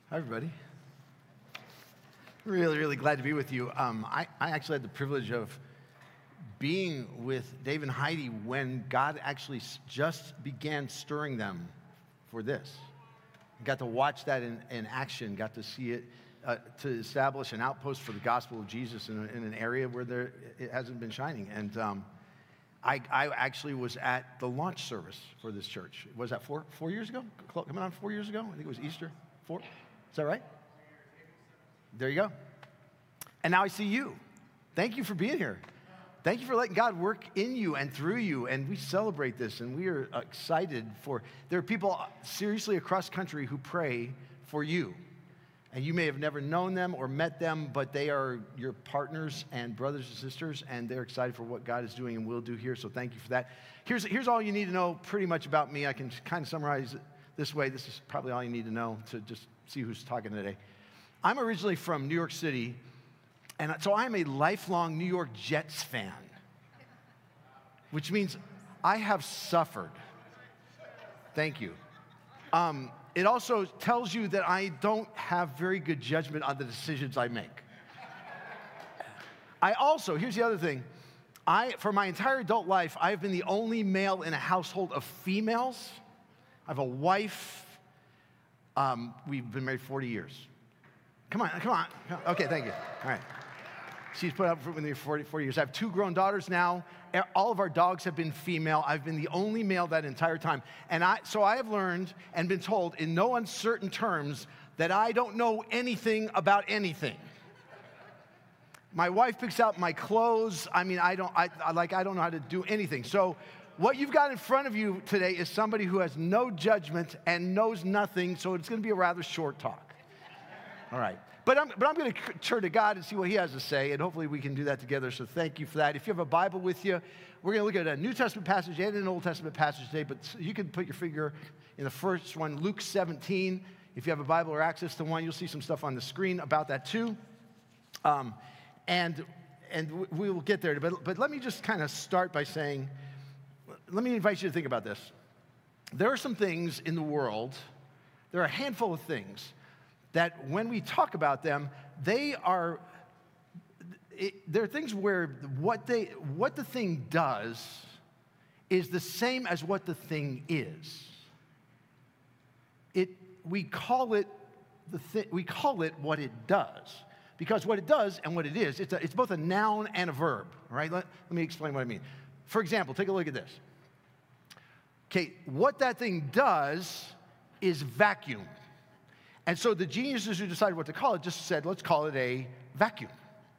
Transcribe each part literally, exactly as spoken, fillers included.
Hi, everybody. Really, really glad to be with you. Um, I, I actually had the privilege of being with Dave and Heidi when God actually s- just began stirring them for this. I got to watch that in, in action, got to see it, uh, to establish an outpost for the gospel of Jesus in, a, in an area where there, it hasn't been shining. And um, I, I actually was at the launch service for this church. Was that four, four years ago? Coming on four years ago? I think it was Easter. Four? Is that right? There you go. And now I see you. Thank you for being here. Thank you for letting God work in you and through you. And we celebrate this, and we are excited for, there are people seriously across country who pray for you. And you may have never known them or met them, but they are your partners and brothers and sisters, and they're excited for what God is doing and will do here. So thank you for that. Here's, here's all you need to know pretty much about me. I can kind of summarize it this way. This is probably all you need to know to just see who's talking today. I'm originally from New York City, and so I'm a lifelong New York Jets fan, which means I have suffered. Thank you. Um, it also tells you that I don't have very good judgment on the decisions I make. I also, here's the other thing, I, for my entire adult life, I've been the only male in a household of females. I have a wife. Um, we've been married forty years. Come on, come on. Okay, thank you. All right. She's put up with me for forty, forty years. I have two grown daughters now. All of our dogs have been female. I've been the only male that entire time. And I, so I have learned and been told in no uncertain terms that I don't know anything about anything. My wife picks out my clothes. I mean, I don't, I, I like, I don't know how to do anything. So what you've got in front of you today is somebody who has no judgment and knows nothing, so it's going to be a rather short talk. All right. But I'm, but I'm going to turn to God and see what he has to say, and hopefully we can do that together, so thank you for that. If you have a Bible with you, we're going to look at a New Testament passage and an Old Testament passage today, but you can put your finger in the first one, Luke seventeen. If you have a Bible or access to one, you'll see some stuff on the screen about that too. Um, and and we will get there, but, but let me just kind of start by saying, let me invite you to think about this. There are some things in the world, there are a handful of things that when we talk about them, they are, it, they're things where what, they, what the thing does is the same as what the thing is. It, we call it, the thi- we call it what it does. Because what it does and what it is, it's, a, it's both a noun and a verb, all right? Let, let me explain what I mean. For example, take a look at this. Okay, what that thing does is vacuum. And so the geniuses who decided what to call it just said, let's call it a vacuum.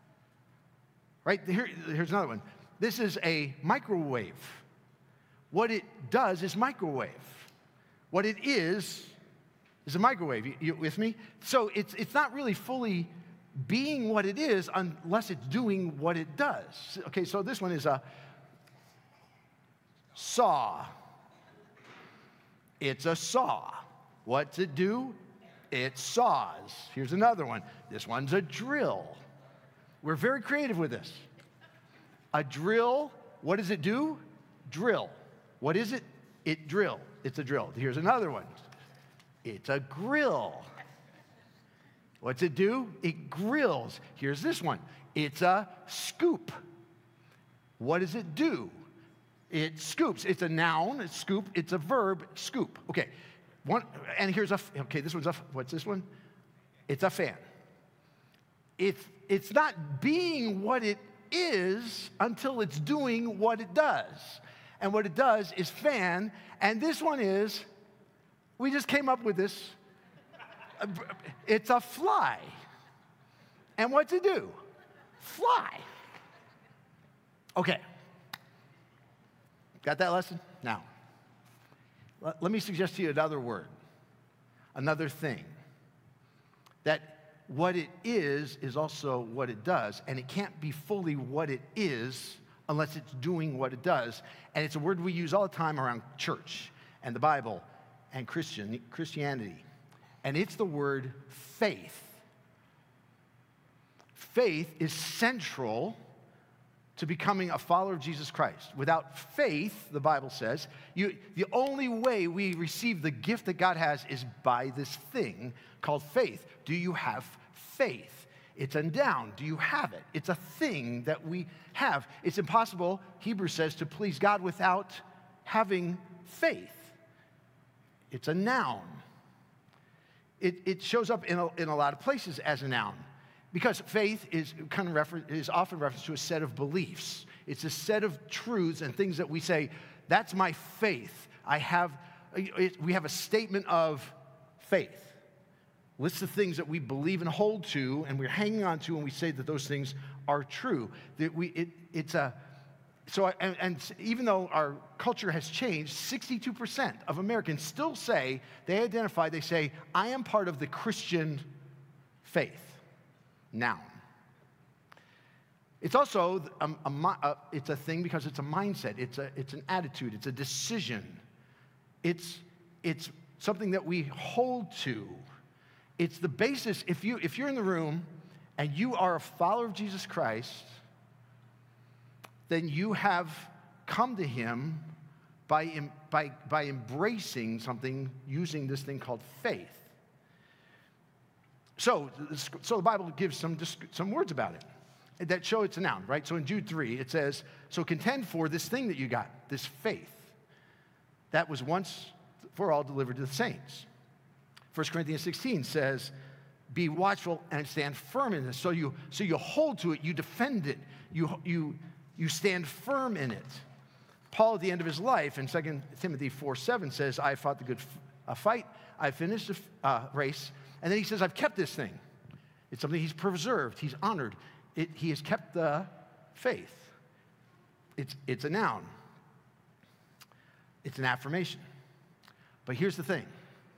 Right? Here, here's another one. This is a microwave. What it does is microwave. What it is is a microwave. You, you with me? So it's, it's not really fully being what it is unless it's doing what it does. Okay, so this one is a saw. It's a saw. What's it do? It saws. Here's another one. This one's a drill. We're very creative with this. A drill, what does it do? Drill. What is it? It drill. It's a drill. Here's another one. It's a grill. What's it do? It grills. Here's this one. It's a scoop. What does it do? It scoops. It's a noun, it's scoop. It's a verb, scoop. Okay. One, and here's a, okay, this one's a, what's this one? It's a fan. It's, it's not being what it is until it's doing what it does. And what it does is fan, and this one is, we just came up with this, it's a fly. And what's it do? Fly. Okay. Got that lesson? Now, let me suggest to you another word, another thing. That what it is is also what it does, and it can't be fully what it is unless it's doing what it does. And it's a word we use all the time around church and the Bible and Christian Christianity. And it's the word faith. Faith is central to becoming a follower of Jesus Christ. Without faith, the Bible says, you, the only way we receive the gift that God has is by this thing called faith. Do you have faith? It's a noun. Do you have it? It's a thing that we have. It's impossible, Hebrews says, to please God without having faith. It's a noun. It, it shows up in a, in a lot of places as a noun. Because faith is kind of refer- is often referenced to a set of beliefs. It's a set of truths and things that we say, that's my faith. I have, it, we have a statement of faith. Lists of things that we believe and hold to, and we're hanging on to, and we say that those things are true. That we, it, it's a, so, and, and even though our culture has changed, sixty-two percent of Americans still say, they identify, they say, I am part of the Christian faith. Noun. It's also a, a, a, it's a thing because it's a mindset. It's a it's an attitude. It's a decision. It's it's something that we hold to. It's the basis. If you if you're in the room and you are a follower of Jesus Christ, then you have come to Him by by by embracing something, using this thing called faith. So, so the Bible gives some, some words about it that show it's a noun, right? So in Jude three, it says, so contend for this thing that you got, this faith, that was once for all delivered to the saints. First Corinthians sixteen says, be watchful and stand firm in this. So you, so you hold to it, you defend it, you, you, you stand firm in it. Paul, at the end of his life, in Second Timothy four seven says, I fought the good f- fight, I finished the uh, race. And then he says, I've kept this thing. It's something he's preserved, he's honored. It, he has kept the faith. It's, it's a noun. It's an affirmation. But here's the thing.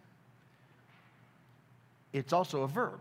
It's also a verb.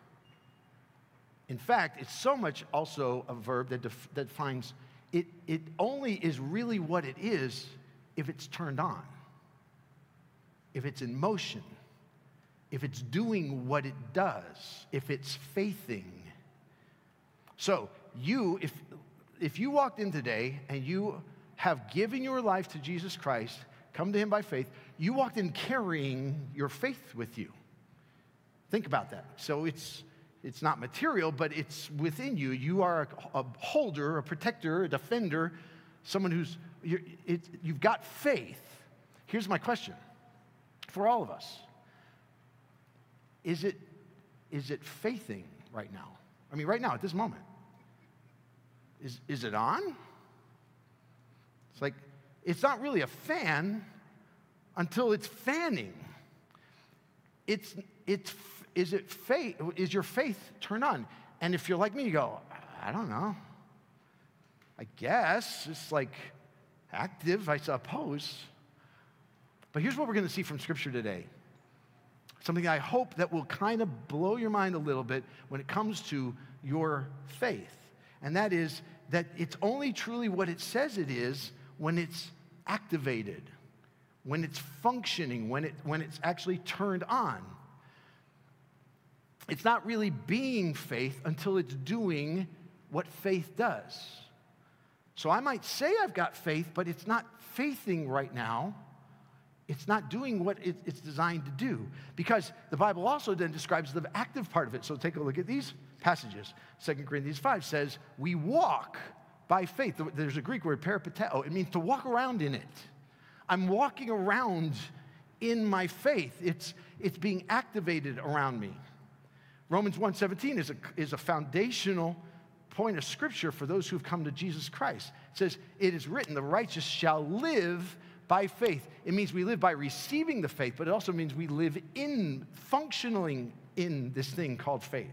In fact, it's so much also a verb that, def, that defines, it, it only is really what it is if it's turned on, if it's in motion, if it's doing what it does, if it's faithing. So you, if, if you walked in today and you have given your life to Jesus Christ, come to Him by faith, you walked in carrying your faith with you. Think about that. So it's, it's not material, but it's within you. You are a, a holder, a protector, a defender, someone who's, you're, it, you've got faith. Here's my question for all of us. Is it, is it faithing right now? I mean, right now, at this moment. Is, is it on? It's like, it's not really a fan until it's fanning. It's, it's, is it faith, is your faith turned on? And if you're like me, you go, I don't know. I guess it's like active, I suppose. But here's what we're going to see from Scripture today. Something I hope that will kind of blow your mind a little bit when it comes to your faith. And that is that it's only truly what it says it is when it's activated, when it's functioning, when, it, when it's actually turned on. It's not really being faith until it's doing what faith does. So I might say I've got faith, but it's not faithing right now. It's not doing what it's designed to do, because the Bible also then describes the active part of it. So take a look at these passages. Second Corinthians five says, we walk by faith. There's a Greek word, peripateo. It means to walk around in it. I'm walking around in my faith. It's, it's being activated around me. Romans one seventeen is a, is a foundational point of Scripture for those who've come to Jesus Christ. It says, it is written, the righteous shall live by faith. It means we live by receiving the faith, but it also means we live in, functioning in this thing called faith.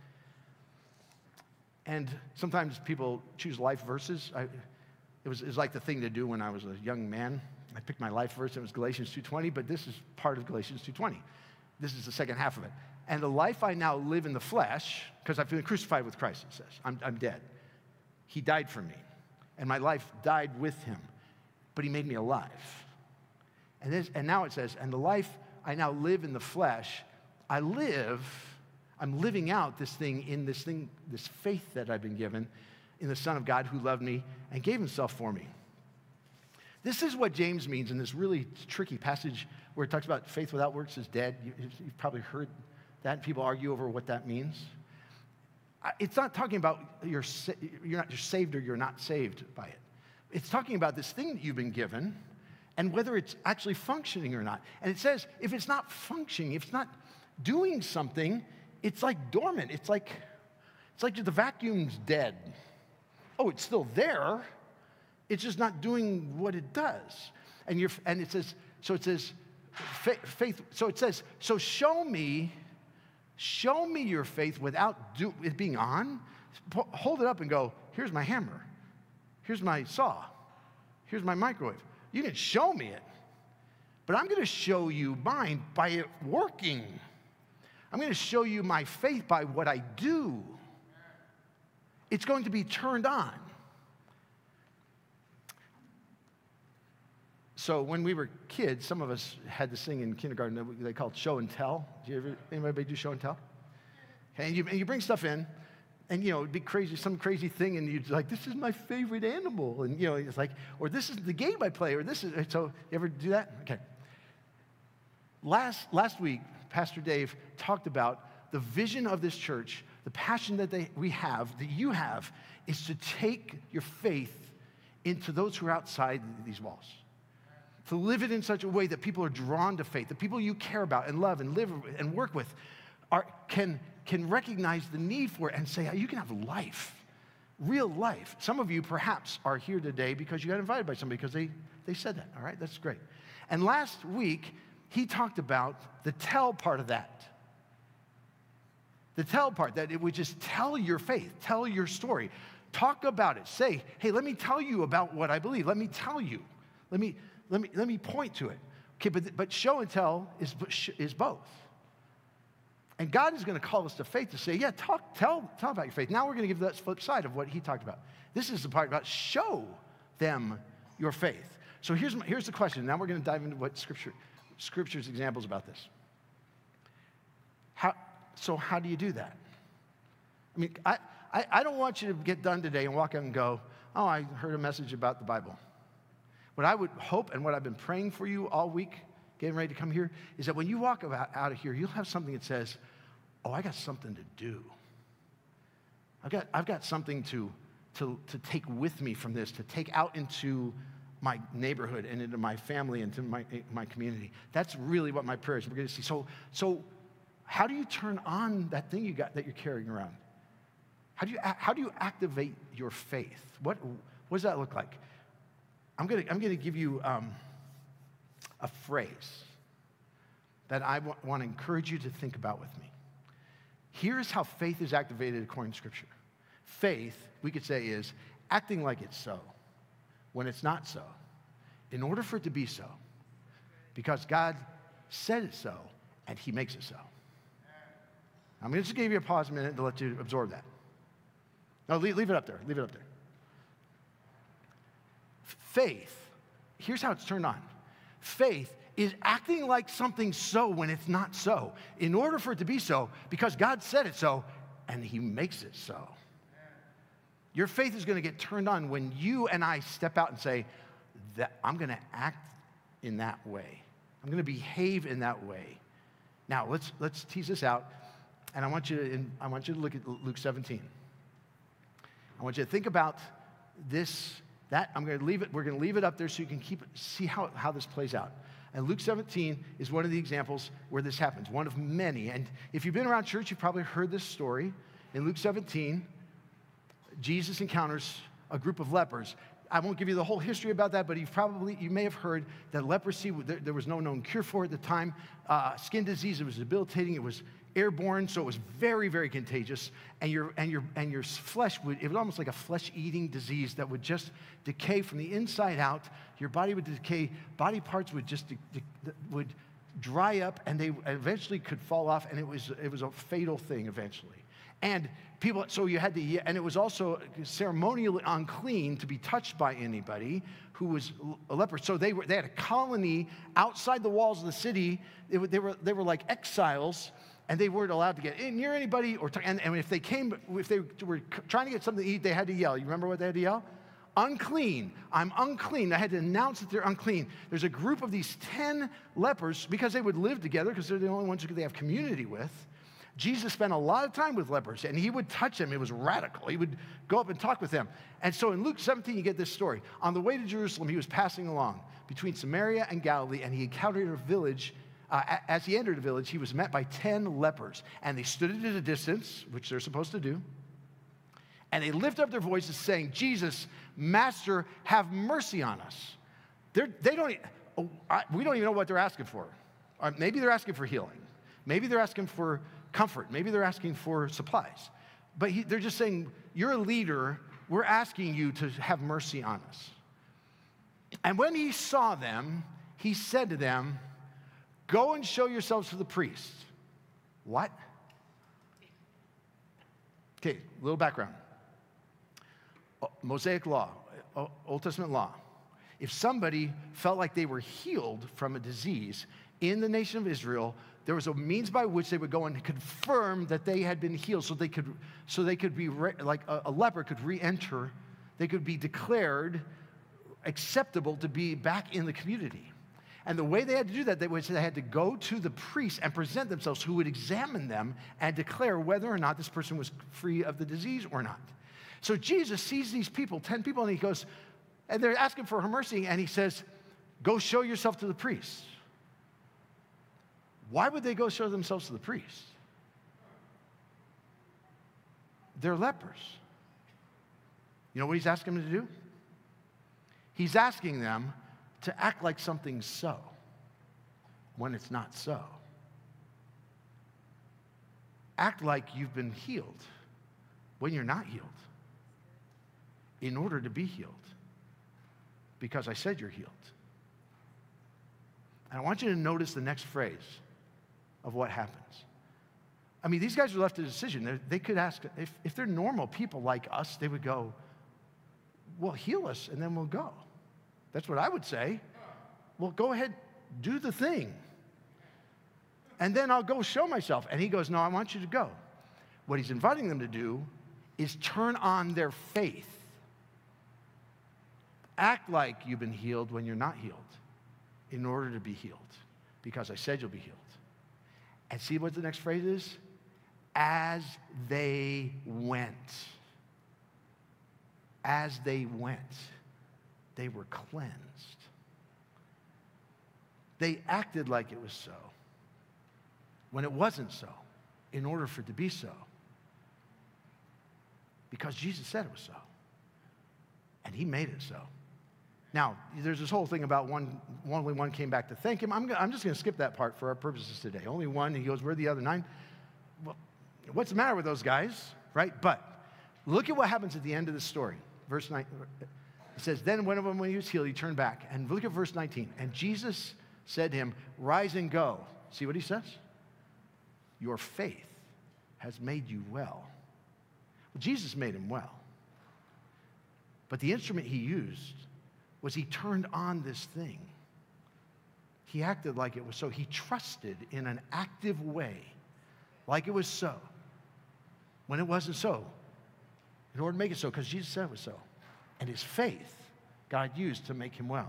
And sometimes people choose life verses. I, it, was, it was like the thing to do when I was a young man. I picked my life verse, it was Galatians two twenty, but this is part of Galatians two twenty. This is the second half of it. And the life I now live in the flesh, because I've been crucified with Christ, it says. I'm, I'm dead. He died for me. And my life died with Him. But He made me alive. And, this, and now it says, and the life I now live in the flesh, I live, I'm living out this thing in this thing, this faith that I've been given. in the Son of God who loved me and gave himself for me. This is what James means in this really tricky passage where it talks about faith without works is dead. You, you've probably heard that. People argue over what that means. It's not talking about you're, you're not you're saved or you're not saved by it. It's talking about this thing that you've been given and whether it's actually functioning or not. And it says if it's not functioning, if it's not doing something, it's like dormant. It's like, it's like the vacuum's dead. Oh, it's still there. It's just not doing what it does. And you're, and it says, so it says, faith, so it says, so show me, show me your faith without do, it being on. Hold it up and go, here's my hammer. Here's my saw. Here's my microwave. You can show me it, but I'm going to show you mine by it working. I'm going to show you my faith by what I do. It's going to be turned on. So when we were kids, some of us had this thing in kindergarten that they called show and tell. Do you ever, anybody do show and tell? Okay, and you, and you bring stuff in, and you know, it'd be crazy, some crazy thing, and you'd like, this is my favorite animal, and you know, it's like, or this is the game I play, or this is, so you ever do that? Okay. Last, last week, Pastor Dave talked about the vision of this church, the passion that they, we have, that you have, is to take your faith into those who are outside these walls. To live it in such a way that people are drawn to faith, the people you care about and love and live and work with are, can, can recognize the need for it and say, you can have life, real life. Some of you perhaps are here today because you got invited by somebody because they, they said that, all right? That's great. And last week, he talked about the tell part of that. The tell part, that it would just tell your faith, tell your story. Talk about it. Say, hey, let me tell you about what I believe. Let me tell you. Let me... Let me, let me point to it. Okay, but, but show and tell is, is both. And God is going to call us to faith to say, yeah, talk, tell, tell about your faith. Now we're going to give that flip side of what he talked about. This is the part about show them your faith. So here's, my, here's the question. Now we're going to dive into what Scripture, Scripture's examples about this. How, so how do you do that? I mean, I, I, I don't want you to get done today and walk out and go, oh, I heard a message about the Bible. What I would hope and what I've been praying for you all week, getting ready to come here, is that when you walk out of here, you'll have something that says, oh, I got something to do. I've got, I've got something to, to, to take with me from this, to take out into my neighborhood and into my family and to my, my community. That's really what my prayer is. We're going to see. So, so how do you turn on that thing you got that you're carrying around? How do you, how do you activate your faith? What, what does that look like? I'm going to I'm going to give you um, a phrase that I w- want to encourage you to think about with me. Here's how faith is activated according to Scripture. Faith, we could say, is acting like it's so when it's not so, in order for it to be so, because God said it's so, and he makes it so. I'm going to just give you a pause a minute to let you absorb that. No, leave, leave it up there. Leave it up there. Faith, here's how it's turned on. Faith is acting like something's so when it's not so, in order for it to be so, because God said it so, and he makes it so. Your faith is going to get turned on when you and I step out and say, that I'm going to act in that way. I'm going to behave in that way. Now, let's, let's tease this out, and I want you to, I want you to look at Luke seventeen. I want you to think about this. That, I'm going to leave it, we're going to leave it up there so you can keep see how, how this plays out. And Luke seventeen is one of the examples where this happens, one of many. And if you've been around church, you've probably heard this story. In Luke seventeen, Jesus encounters a group of lepers. I won't give you the whole history about that, but you've probably, you may have heard that leprosy, there, there was no known cure for it at the time. Uh, skin disease, it was debilitating, it was airborne, so it was very, very contagious. And your and your and your flesh would, it was almost like a flesh-eating disease that would just decay from the inside out. Your body would decay, body parts would just de- de- would dry up, and they eventually could fall off, and it was it was a fatal thing eventually. And people, so you had to, and it was also ceremonially unclean to be touched by anybody who was a leper. So they were they had a colony outside the walls of the city. They were they were, they were like exiles. And they weren't allowed to get in near anybody, or to, and, and if they came, if they were trying to get something to eat, they had to yell. You remember what they had to yell? Unclean. I'm unclean. I had to announce that they're unclean. There's a group of these ten lepers, because they would live together, because they're the only ones who they have community with. Jesus spent a lot of time with lepers, and he would touch them. It was radical. He would go up and talk with them. And so in Luke seventeen, you get this story. On the way to Jerusalem, he was passing along between Samaria and Galilee, and he encountered a village. Uh, as he entered the village, he was met by ten lepers, and they stood at a distance, which they're supposed to do, and they lifted up their voices saying, Jesus, Master, have mercy on us. They're, they don't, oh, I, we don't even know what they're asking for. Or maybe they're asking for healing. Maybe they're asking for comfort. Maybe they're asking for supplies. But he, they're just saying, you're a leader. We're asking you to have mercy on us. And when he saw them, he said to them, go and show yourselves to the priest. What? Okay, a little background. Mosaic law, Old Testament law. If somebody felt like they were healed from a disease in the nation of Israel, there was a means by which they would go and confirm that they had been healed, so they could, so they could be re, like a, a leper could re-enter. They could be declared acceptable to be back in the community. And the way they had to do that, they, was they had to go to the priest and present themselves, who would examine them and declare whether or not this person was free of the disease or not. So Jesus sees these people, ten people, and he goes, and they're asking for her mercy, and he says, go show yourself to the priest. Why would they go show themselves to the priest? They're lepers. You know what he's asking them to do? He's asking them to act like something's so when it's not so. Act like you've been healed when you're not healed, in order to be healed, because I said you're healed. And I want you to notice the next phrase of what happens. I mean, these guys are left a decision. They're, they could ask, if, if they're normal people like us, they would go, well, heal us, and then we'll go. That's what I would say. Well, go ahead, do the thing. And then I'll go show myself. And he goes, no, I want you to go. What he's inviting them to do is turn on their faith. Act like you've been healed when you're not healed, in order to be healed, because I said you'll be healed. And see what the next phrase is? As they went. As they went, they were cleansed. They acted like it was so, when it wasn't so, in order for it to be so. Because Jesus said it was so. And he made it so. Now, there's this whole thing about one, only one came back to thank him. I'm, I'm just going to skip that part for our purposes today. Only one. He goes, where are the other nine? Well, what's the matter with those guys, right? But look at what happens at the end of the story. Verse nine, it says, then one of them, when he was healed, he turned back. And look at verse nineteen. And Jesus said to him, rise and go. See what he says? Your faith has made you well. Well, Jesus made him well. But the instrument he used was he turned on this thing. He acted like it was so. He trusted in an active way, like it was so, when it wasn't so, in order to make it so, because Jesus said it was so. And his faith, God used to make him well.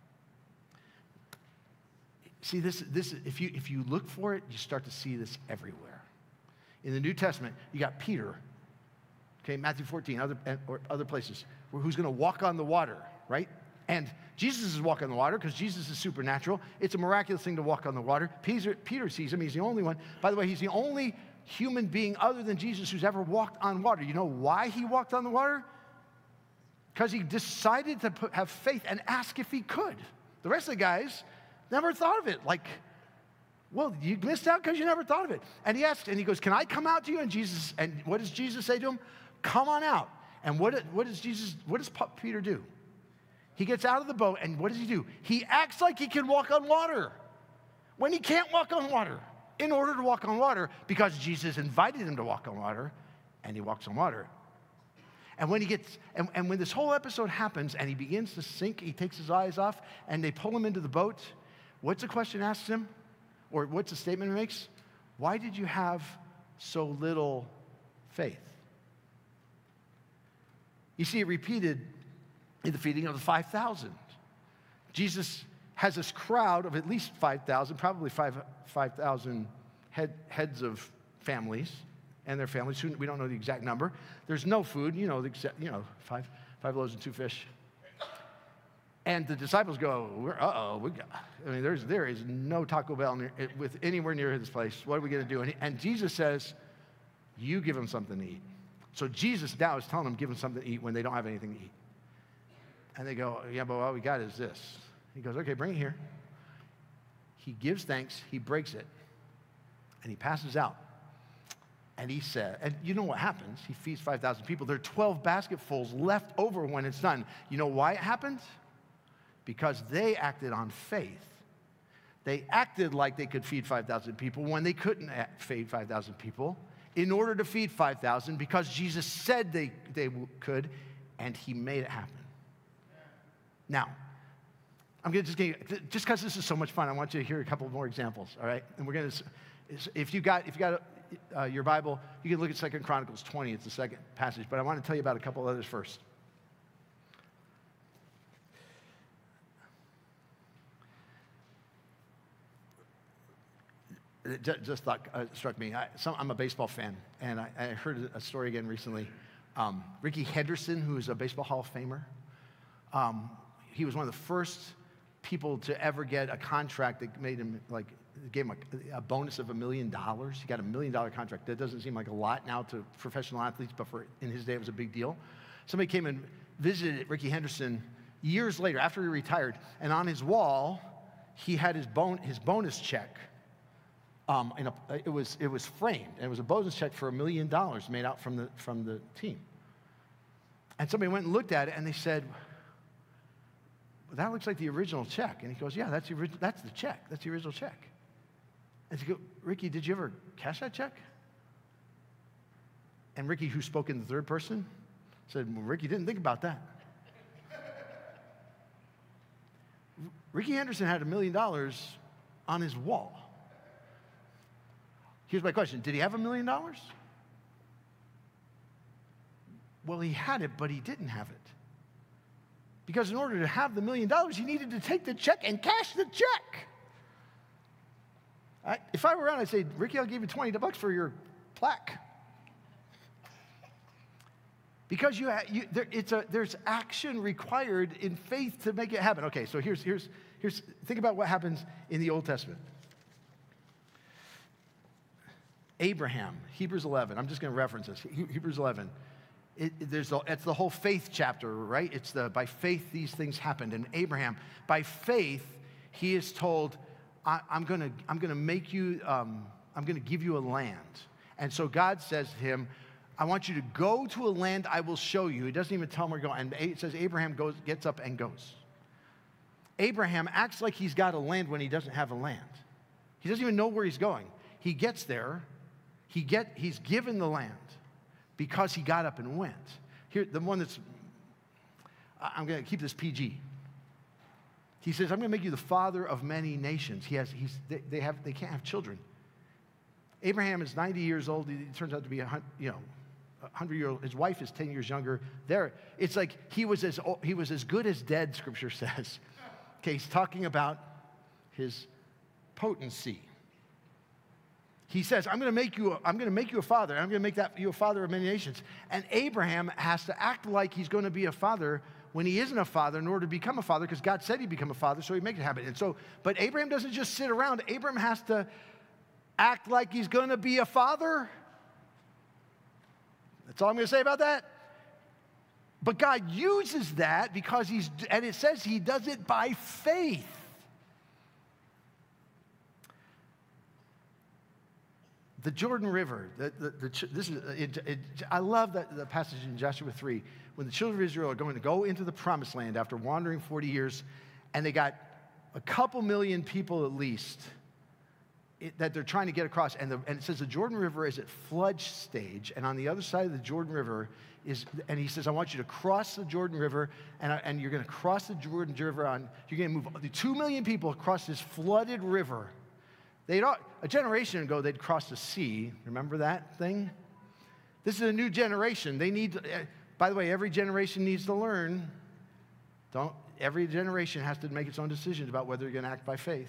See, this, this if you, if you look for it, you start to see this everywhere. In the New Testament, you got Peter, okay, Matthew fourteen, other, or other places, where who's going to walk on the water, right? And Jesus is walking on the water because Jesus is supernatural. It's a miraculous thing to walk on the water. Peter, Peter sees him. He's the only one. By the way, he's the only human being other than Jesus who's ever walked on water. You know why he walked on the water? Because he decided to put, have faith and ask if he could. The rest of the guys never thought of it. Like, well, you missed out because you never thought of it. And he asked, and he goes, can I come out to you? And Jesus, and what does Jesus say to him? Come on out. And what, what does Jesus, what does Peter do? He gets out of the boat, and what does he do? He acts like he can walk on water when he can't walk on water, in order to walk on water, because Jesus invited him to walk on water, and he walks on water. And when he gets, and, and when this whole episode happens, and he begins to sink, he takes his eyes off, and they pull him into the boat, what's the question asks him? Or what's the statement he makes? why did you have so little faith? You see it repeated in the feeding of the five thousand. Jesus has this crowd of at least five thousand, probably five thousand head, heads of families and their families. We don't know the exact number. There's no food, you know, the exact, you know, five, five loaves and two fish. And the disciples go, We're, uh-oh, we got, I mean, there's, there is no Taco Bell near, with anywhere near this place. What are we going to do? And, he, and Jesus says, you give them something to eat. So Jesus now is telling them, give them something to eat when they don't have anything to eat. And they go, yeah, but all we got is this. He goes, okay, bring it here. He gives thanks, he breaks it, and he passes out. And he said, and you know what happens? He feeds five thousand people. There are twelve basketfuls left over when it's done. You know why it happened? Because they acted on faith. They acted like they could feed five thousand people when they couldn't feed five thousand people in order to feed five thousand because Jesus said they, they could, and he made it happen. Now, I'm going to just get, just because this is so much fun, I want you to hear a couple more examples, all right? And we're going to, if you got, if you got uh, your Bible, you can look at Second Chronicles twenty. It's the second passage, but I want to tell you about a couple others first. It just thought, uh, struck me. I, some, I'm a baseball fan, and I, I heard a story again recently. Um, Ricky Henderson, who is a baseball Hall of Famer, um, he was one of the first people to ever get a contract that made him, like, gave him a, a bonus of a million dollars. He got a million dollar contract. That doesn't seem like a lot now to professional athletes, but for in his day, it was a big deal. Somebody came and visited Ricky Henderson years later, after he retired, and on his wall, he had his, bon- his bonus check. Um, in a, it was it was framed, and it was a bonus check for a million dollars made out from the from the team. And somebody went and looked at it, and they said, well, "That looks like the original check." And he goes, "Yeah, that's the original. That's the check. That's the original check." And he goes, "Ricky, did you ever cash that check?" And Ricky, who spoke in the third person, said, well, "Ricky didn't think about that." Ricky Henderson had a million dollars on his wall. Here's my question. Did he have a million dollars? Well, he had it, but he didn't have it. Because in order to have the million dollars, he needed to take the check and cash the check. I, if I were around, I'd say, Ricky, I'll give you twenty bucks for your plaque. Because you, you there, it's a, there's action required in faith to make it happen. Okay, so here's, here's, here's, think about what happens in the Old Testament. Abraham, Hebrews eleven. I'm just going to reference this. Hebrews eleven. It, it, there's the, it's the whole faith chapter, right? It's the by faith these things happened. And Abraham, by faith, he is told, I, I'm going to I'm going to make you. Um, I'm going to give you a land. And so God says to him, I want you to go to a land I will show you. He doesn't even tell him where to go. And it says Abraham goes, gets up and goes. Abraham acts like he's got a land when he doesn't have a land. He doesn't even know where he's going. He gets there. He get, he's given the land because he got up and went. Here, the one that's, I'm going to keep this P G. He says, I'm going to make you the father of many nations. He has, he's, they, they, have, they can't have children. Abraham is ninety years old. He turns out to be a you know, a hundred year old. His wife is ten years younger. There, it's like he was as he was as good as dead. Scripture says. Okay, he's talking about his potency. He says, I'm going to make you, a, I'm going to make you a father. I'm going to make that you a father of many nations. And Abraham has to act like he's going to be a father when he isn't a father in order to become a father, because God said he'd become a father, so he makes it happen. And so, but Abraham doesn't just sit around. Abraham has to act like he's going to be a father. That's all I'm going to say about that. But God uses that because he's, and it says he does it by faith. The Jordan River, the, the, the, this is, it, it, I love that, the passage in Joshua three, when the children of Israel are going to go into the promised land after wandering forty years, and they got a couple million people at least it, that they're trying to get across, and, the, and it says the Jordan River is at flood stage, and on the other side of the Jordan River is, and he says, I want you to cross the Jordan River, and, and you're going to cross the Jordan River on, you're going to move two million people across this flooded river. They'd, a generation ago, they'd crossed the sea. Remember that thing? This is a new generation. They need, to, by the way, every generation needs to learn. Don't, every generation has to make its own decisions about whether they're going to act by faith.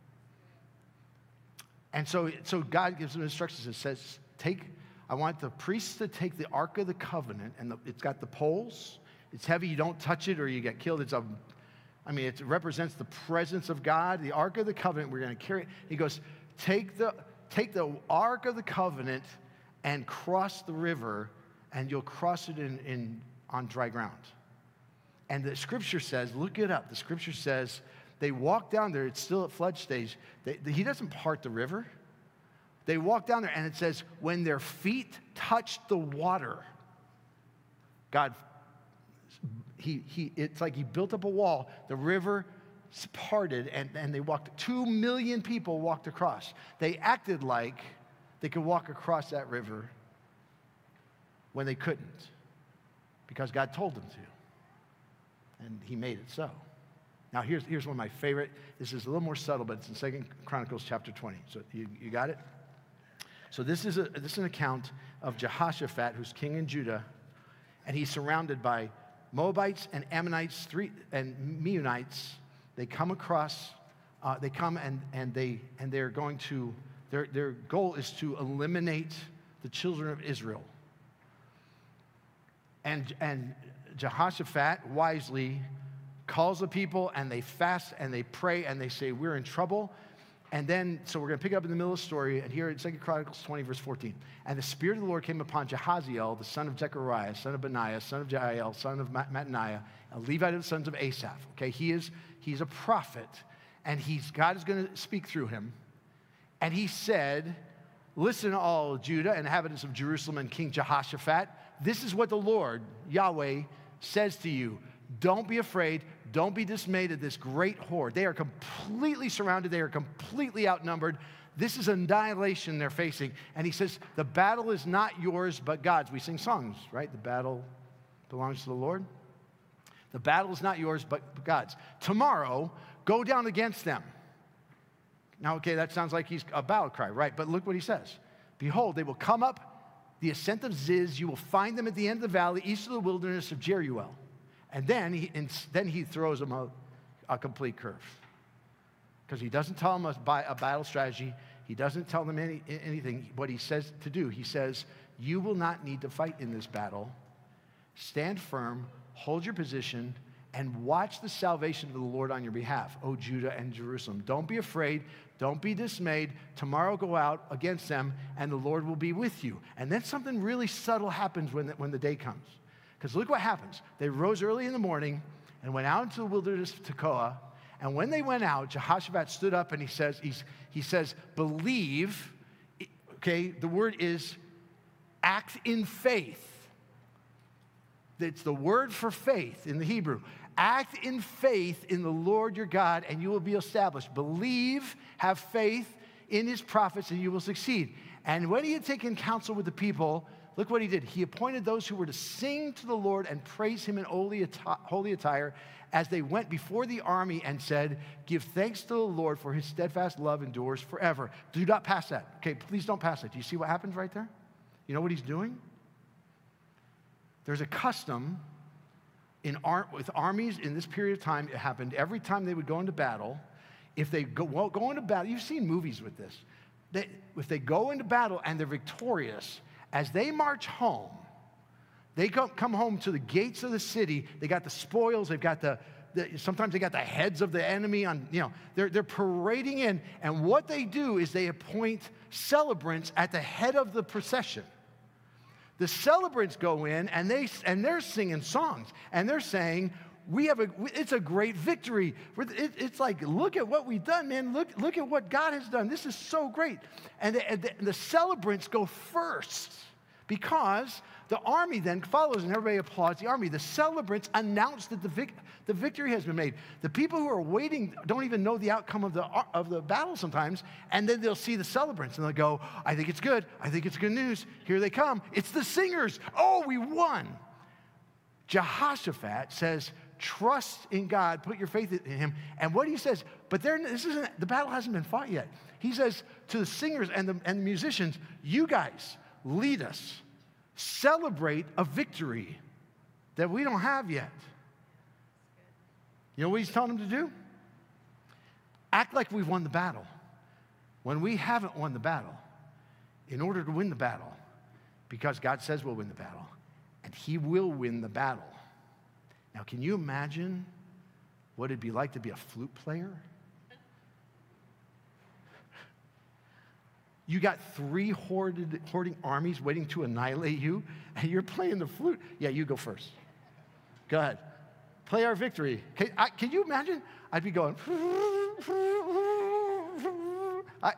And so, so God gives them instructions. It says, take, I want the priests to take the Ark of the Covenant, and the, it's got the poles. It's heavy. You don't touch it or you get killed. It's a, I mean, it represents the presence of God. The Ark of the Covenant, we're going to carry it. He goes, take the, take the Ark of the Covenant and cross the river, and you'll cross it in, in on dry ground. And the scripture says, look it up. The scripture says they walk down there. It's still at flood stage. They, they, he doesn't part the river. They walk down there, and it says, when their feet touched the water, God, he, he, it's like he built up a wall. The river parted, and, and they walked. Two million people walked across. They acted like they could walk across that river when they couldn't, because God told them to. And he made it so. Now, here's, here's one of my favorite. This is a little more subtle, but it's in Second Chronicles chapter twenty. So you, you got it? So this is, a, this is an account of Jehoshaphat, who's king in Judah, and he's surrounded by Moabites and Ammonites three, and Meunites. They come across, uh, they come and, and, they, and they're going to, their, their goal is to eliminate the children of Israel. And, and Jehoshaphat wisely calls the people, and they fast and they pray and they say, we're in trouble. And then, so we're going to pick up in the middle of the story, and here in Second Chronicles twenty, verse fourteen. And the Spirit of the Lord came upon Jehaziel, the son of Zechariah, son of Benaiah, son of Jael, son of Mattaniah, a Levite of the sons of Asaph. Okay, he is, he's a prophet, and he's, God is going to speak through him. And he said, listen, all Judah, inhabitants of Jerusalem, and King Jehoshaphat, this is what the Lord, Yahweh, says to you. Don't be afraid. Don't be dismayed at this great horde. They are completely surrounded. They are completely outnumbered. This is annihilation they're facing. And he says, the battle is not yours, but God's. We sing songs, right? The battle belongs to the Lord. The battle is not yours, but God's. Tomorrow, go down against them. Now, okay, that sounds like he's a battle cry, right? But look what he says. Behold, they will come up the ascent of Ziz. You will find them at the end of the valley, east of the wilderness of Jeruel. And then he, and then he throws them a, a complete curve. Because he doesn't tell them a, a battle strategy. He doesn't tell them any, anything. What he says to do, he says, you will not need to fight in this battle. Stand firm, hold your position, and watch the salvation of the Lord on your behalf, O Judah and Jerusalem. Don't be afraid. Don't be dismayed. Tomorrow go out against them, and the Lord will be with you. And then something really subtle happens when the, when the day comes. Because look what happens. They rose early in the morning and went out into the wilderness of Tekoa. And when they went out, Jehoshaphat stood up and he says, he's, he says, believe, okay, the word is act in faith. It's the word for faith in the Hebrew. Act in faith in the Lord your God, and you will be established. Believe, have faith in his prophets, and you will succeed. And when he had taken counsel with the people, look what he did. He appointed those who were to sing to the Lord and praise him in holy attire as they went before the army and said, give thanks to the Lord, for his steadfast love endures forever. Do not pass that. Okay, please don't pass it. Do you see what happens right there? You know what he's doing? There's a custom in ar- with armies in this period of time. It happened every time they would go into battle. If they go, well, go into battle, you've seen movies with this. They, if they go into battle and they're victorious, as they march home, they come, come home to the gates of the city. They got the spoils. They've got the, the, sometimes they got the heads of the enemy on, you know, they're, they're parading in. And what they do is they appoint celebrants at the head of the procession. The celebrants go in and, they, and they're singing songs. And they're saying, we have a, it's a great victory. It, it's like, look at what we've done, man. Look, look at what God has done. This is so great. And the, and the, the celebrants go first because the army then follows and everybody applauds the army. The celebrants announce that the, vic, the victory has been made. The people who are waiting don't even know the outcome of the, of the battle sometimes, and then they'll see the celebrants and they'll go, I think it's good. I think it's good news. Here they come. It's the singers. Oh, we won. Jehoshaphat says, trust in God, put your faith in him. And what he says, but there, this isn't, the battle hasn't been fought yet. He says to the singers and the, and the musicians, you guys lead us. Celebrate a victory that we don't have yet. You know what he's telling them to do? Act like we've won the battle when we haven't won the battle, in order to win the battle, because God says we'll win the battle, and he will win the battle. Now, can you imagine what it'd be like to be a flute player? You got three hoarded, hoarding armies waiting to annihilate you, and you're playing the flute. Yeah, you go first. Go ahead. Play our victory. Can, I, can you imagine? I'd be going. I,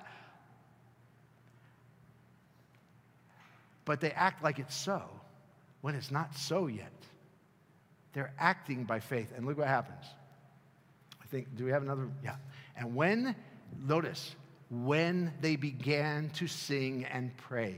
but they act like it's so when it's not so yet. They're acting by faith. And look what happens. I think, do we have another? Yeah. And when, notice, when they began to sing and praise.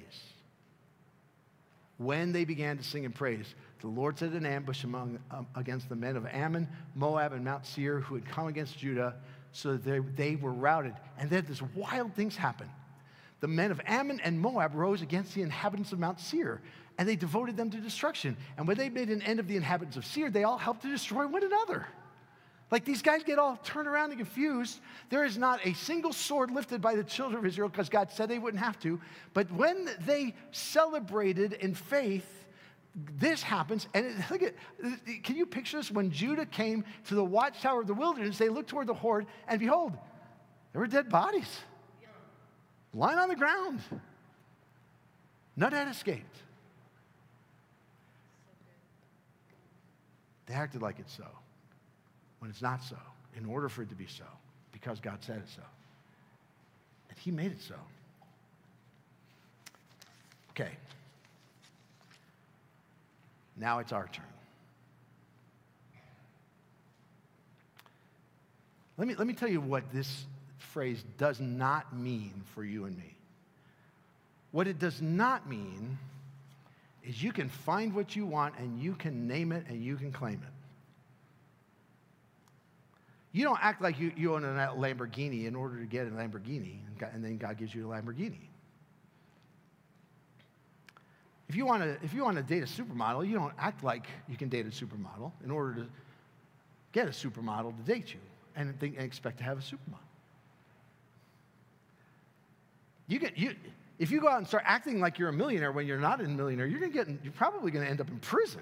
When they began to sing and praise, the Lord set an ambush among, um, against the men of Ammon, Moab, and Mount Seir who had come against Judah, so that they, they were routed. And then this wild things happened. The men of Ammon and Moab rose against the inhabitants of Mount Seir, and they devoted them to destruction. And when they made an end of the inhabitants of Seir, they all helped to destroy one another. Like, these guys get all turned around and confused. There is not a single sword lifted by the children of Israel because God said they wouldn't have to. But when they celebrated in faith, this happens. And it, look at, can you picture this? When Judah came to the watchtower of the wilderness, they looked toward the horde, and behold, there were dead bodies lying on the ground. None had escaped. They acted like it's so, when it's not so, in order for it to be so, because God said it so. And he made it so. Okay. Now it's our turn. Let me, let me tell you what this phrase does not mean for you and me. What it does not mean is you can find what you want and you can name it and you can claim it. You don't act like you, you own a Lamborghini in order to get a Lamborghini, and, God, and then God gives you a Lamborghini. If you want to, if you want to date a supermodel, you don't act like you can date a supermodel in order to get a supermodel to date you and, think, and expect to have a supermodel. You get you. If you go out and start acting like you're a millionaire when you're not a millionaire, you're gonna get. You're probably going to end up in prison.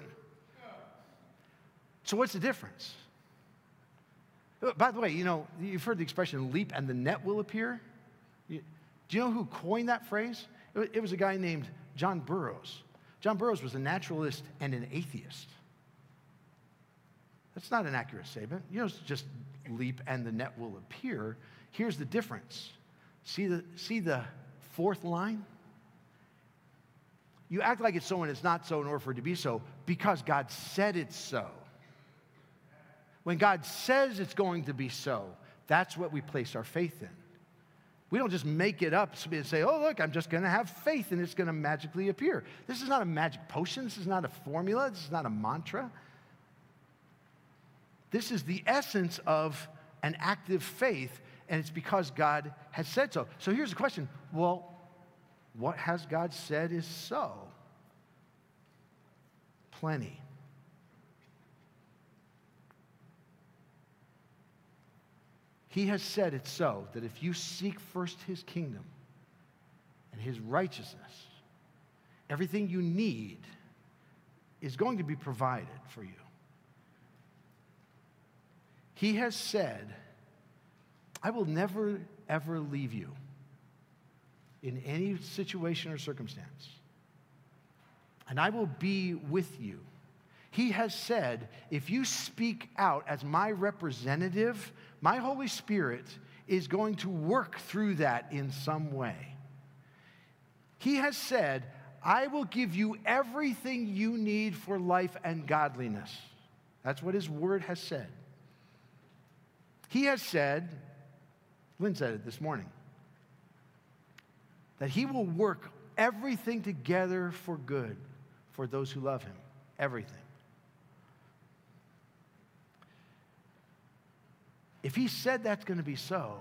So what's the difference? By the way, you know, you've heard the expression "leap and the net will appear." You, do you know who coined that phrase? It, it was a guy named John Burroughs. John Burroughs was a naturalist and an atheist. That's not an accurate statement. You don't just leap and the net will appear. Here's the difference. See the, see the fourth line? You act like it's so and it's not so in order for it to be so because God said it's so. When God says it's going to be so, that's what we place our faith in. We don't just make it up and say, oh, look, I'm just going to have faith and it's going to magically appear. This is not a magic potion. This is not a formula. This is not a mantra. This is the essence of an active faith, and it's because God has said so. So here's the question. Well, what has God said is so? Plenty. He has said it's so that if you seek first his kingdom and his righteousness, everything you need is going to be provided for you. He has said, I will never, ever leave you in any situation or circumstance, and I will be with you. He has said, if you speak out as my representative, my Holy Spirit is going to work through that in some way. He has said, I will give you everything you need for life and godliness. That's what his word has said. He has said, Lynn said it this morning, that he will work everything together for good for those who love him. Everything. if he said that's going to be so,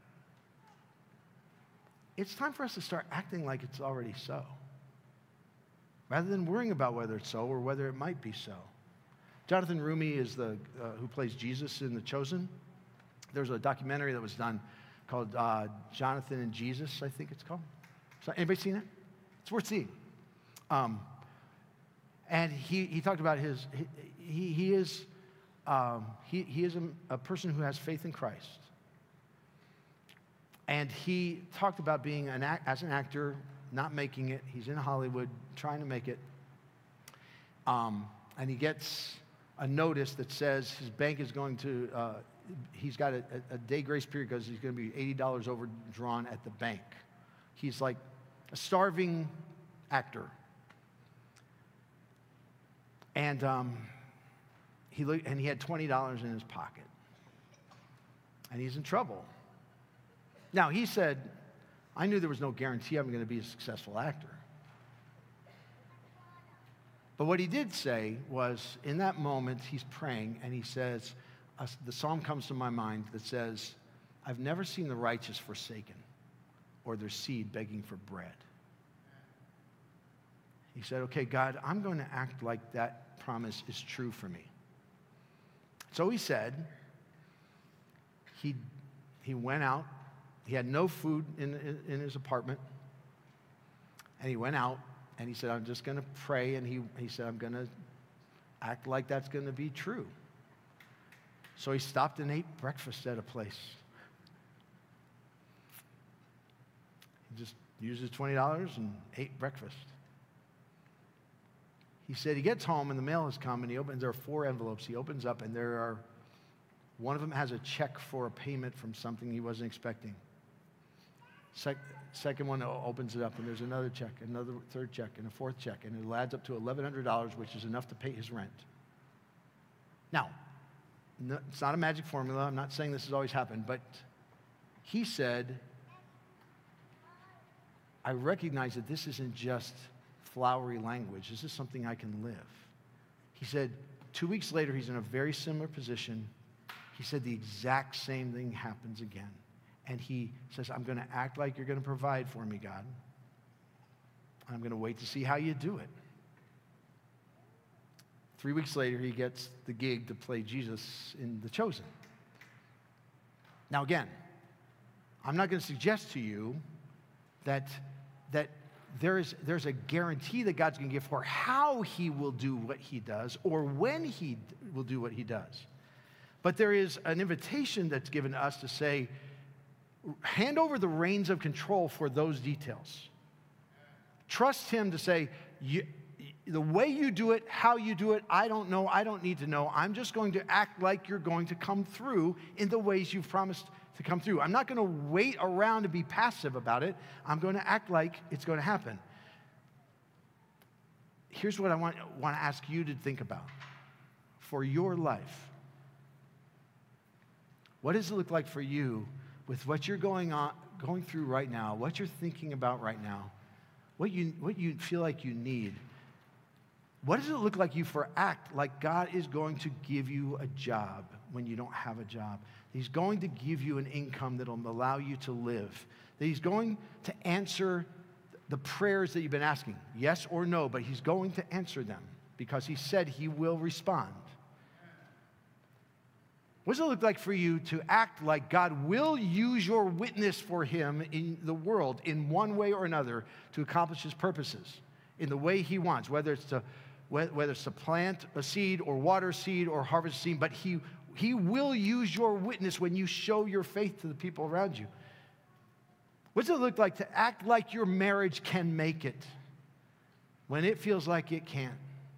it's time for us to start acting like it's already so, rather than worrying about whether it's so or whether it might be so. Jonathan Rumi is the uh, who plays Jesus in The Chosen. There's a documentary that was done called uh, Jonathan and Jesus, I think it's called. So anybody seen it? It's worth seeing. Um, and he, he talked about his, he, he, he is, um, he, he is a, a person who has faith in Christ. And he talked about being an act, as an actor, not making it. He's in Hollywood trying to make it. Um, and he gets a notice that says his bank is going to, uh, he's got a, a day grace period because he's going to be eighty dollars overdrawn at the bank. He's like a starving actor. And um, he looked, and he had twenty dollars in his pocket. And he's in trouble. Now, he said, I knew there was no guarantee I'm going to be a successful actor. But what he did say was, in that moment, he's praying, and he says, uh, the psalm comes to my mind that says, I've never seen the righteous forsaken or their seed begging for bread. He said, okay, God, I'm going to act like that promise is true for me. So he said, he, he went out. He had no food in, in, in his apartment. And he went out, and he said, I'm just going to pray. And he, he said, I'm going to act like that's going to be true. So he stopped and ate breakfast at a place. He just used his twenty dollars and ate breakfast. He said he gets home, and the mail has come, and he opens, there are four envelopes. He opens up, and there are, one of them has a check for a payment from something he wasn't expecting. Sec, second one opens it up, and there's another check, another third check, and a fourth check, and it adds up to eleven hundred dollars, which is enough to pay his rent. Now, no, it's not a magic formula. I'm not saying this has always happened, but he said, I recognize that this isn't just flowery language. This is something I can live. He said, two weeks later, he's in a very similar position. He said the exact same thing happens again. And he says, I'm going to act like you're going to provide for me, God. I'm going to wait to see how you do it. Three weeks later, he gets the gig to play Jesus in The Chosen. Now, again, I'm not going to suggest to you that, that there is, there's a guarantee that God's going to give for how he will do what he does or when he will do what he does. But there is an invitation that's given to us to say, hand over the reins of control for those details. Trust him to say, you, the way you do it, how you do it, I don't know, I don't need to know. I'm just going to act like you're going to come through in the ways you've promised to come through. I'm not going to wait around to be passive about it. I'm going to act like it's going to happen. Here's what I want, want to ask you to think about for your life. What does it look like for you with what you're going on, going through right now, what you're thinking about right now, what you, what you feel like you need? What does it look like you for act like God is going to give you a job when you don't have a job? He's going to give you an income that will allow you to live. That he's going to answer the prayers that you've been asking, yes or no, but he's going to answer them because he said he will respond. What does it look like for you to act like God will use your witness for him in the world in one way or another to accomplish his purposes in the way he wants, whether it's to, whether it's to plant a seed or water seed or harvest a seed, but he, he will use your witness when you show your faith to the people around you. What does it look like to act like your marriage can make it when it feels like it can't?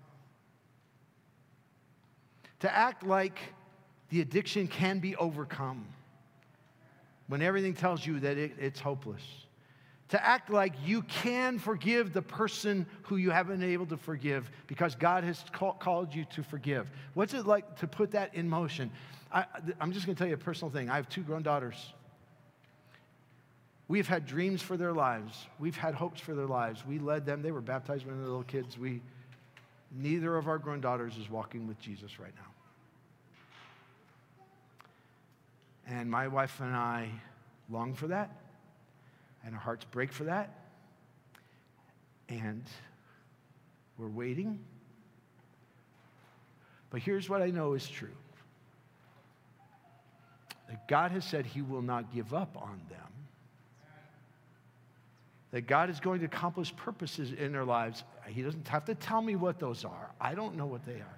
To act like the addiction can be overcome when everything tells you that it, it's hopeless. To act like you can forgive the person who you haven't been able to forgive because God has call, called you to forgive. What's it like to put that in motion? I, I'm just going to tell you a personal thing. I have two grown daughters. We've had dreams for their lives. We've had hopes for their lives. We led them. They were baptized when they were little kids. We, neither of our grown daughters is walking with Jesus right now. And my wife and I long for that, and our hearts break for that. And we're waiting. But here's what I know is true. That God has said he will not give up on them. That God is going to accomplish purposes in their lives. He doesn't have to tell me what those are. I don't know what they are.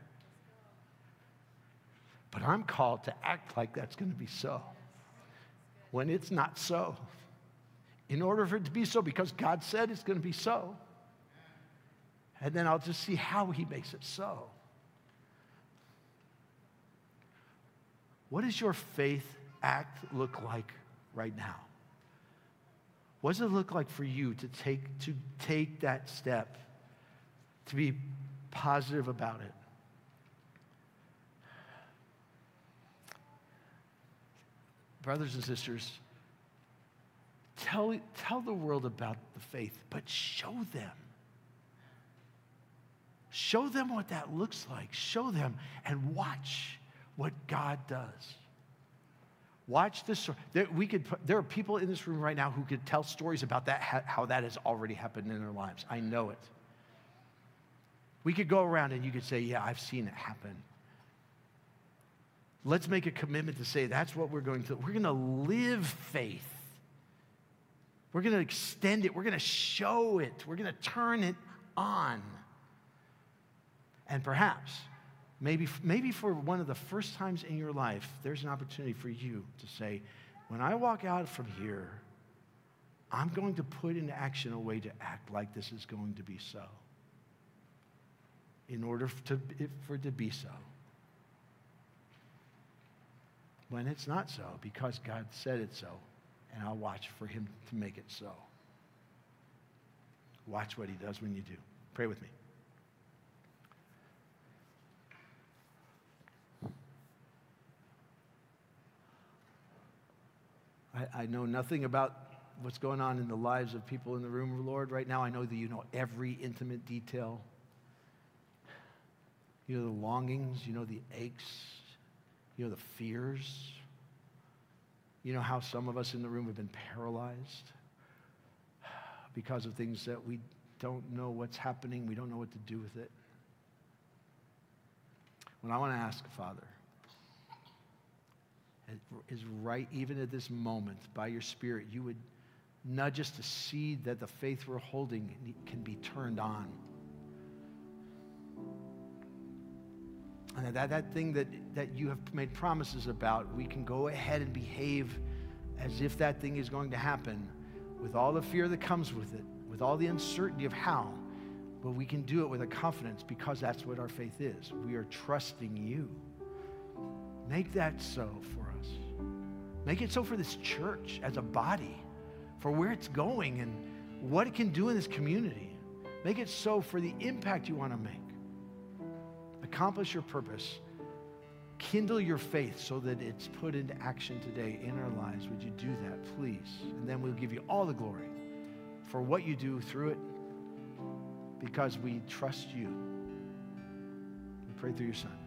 But I'm called to act like that's going to be so. When it's not so. In order for it to be so, because God said it's going to be so. And then I'll just see how he makes it so. What does your faith act look like right now? What does it look like for you to take, to take that step, to be positive about it? Brothers and sisters, tell, tell the world about the faith, but show them. Show them what that looks like. Show them and watch what God does. Watch this. There, we could, there are people in this room right now who could tell stories about that, how that has already happened in their lives. I know it. We could go around and you could say, yeah, I've seen it happen. Let's make a commitment to say that's what we're going to, we're going to live faith. We're going to extend it. We're going to show it. We're going to turn it on. And perhaps, maybe, maybe for one of the first times in your life, there's an opportunity for you to say, when I walk out from here, I'm going to put into action a way to act like this is going to be so. In order to, for it to be so. When it's not so, because God said it so, and I'll watch for him to make it so. Watch what he does when you do. Pray with me. I, I know nothing about what's going on in the lives of people in the room, Lord. Right now, I know that you know every intimate detail. You know the longings, you know the aches, you know the fears. You know how some of us in the room have been paralyzed because of things that we don't know what's happening, we don't know what to do with it. What I want to ask, Father, is right even at this moment, by your Spirit, you would nudge us to see that the faith we're holding can be turned on. And that, that thing that, that you have made promises about, we can go ahead and behave as if that thing is going to happen with all the fear that comes with it, with all the uncertainty of how, but we can do it with a confidence because that's what our faith is. We are trusting you. Make that so for us. Make it so for this church as a body, for where it's going and what it can do in this community. Make it so for the impact you want to make. Accomplish your purpose. Kindle your faith so that it's put into action today in our lives. Would you do that, please? And then we'll give you all the glory for what you do through it because we trust you. We pray through your Son.